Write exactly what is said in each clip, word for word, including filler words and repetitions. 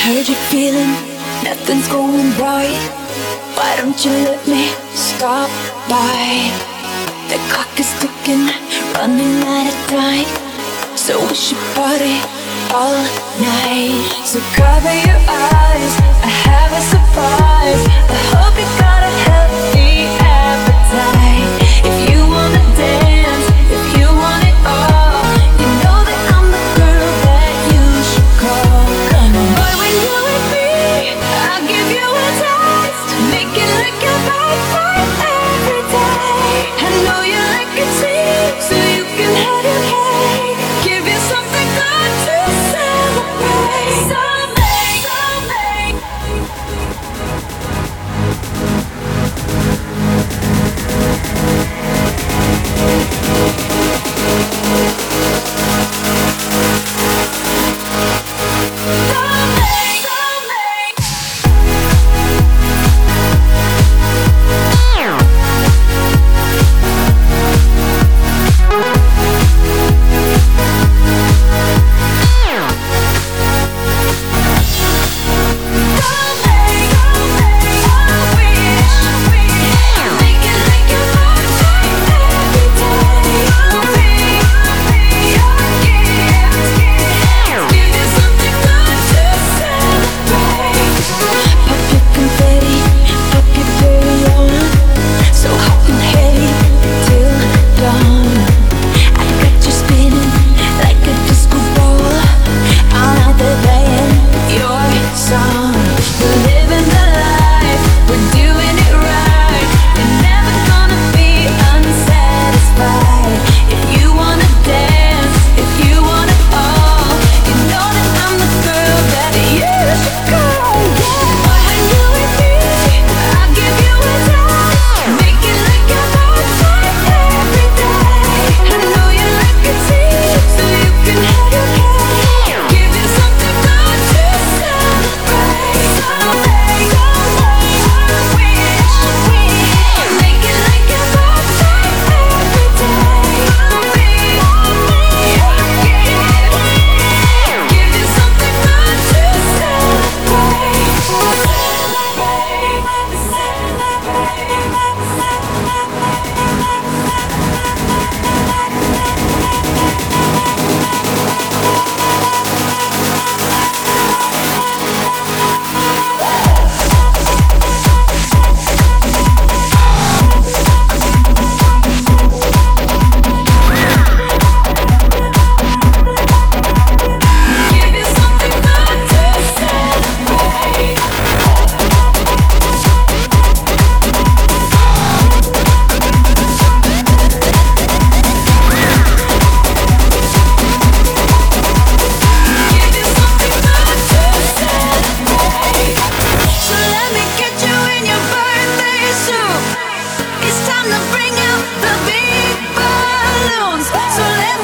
Heard you're feeling nothing's going right. Why don't you let me stop by? The clock is ticking, running out of time. So we should party all night. So cover your eyes, I have a surprise. I hope you got a healthy appetite. If you wanna dance, if you want it all, you know that I'm the girl that you should call. Boy, when you're with me, I'll give you a taste. Make it like a bite right every day. I know you like it sweet, so you can have your cake. Give you something good to celebrate. Someday, someday.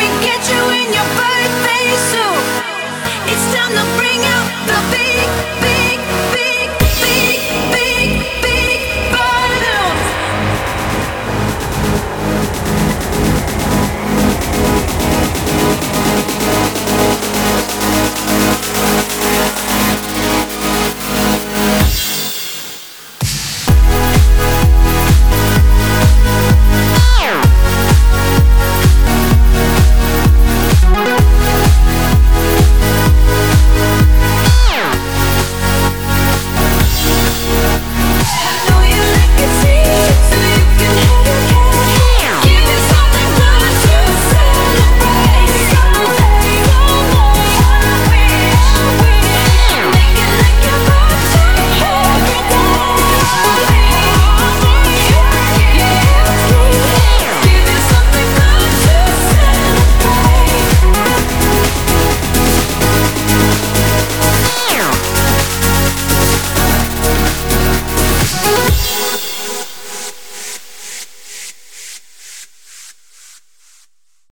Bring out the big, big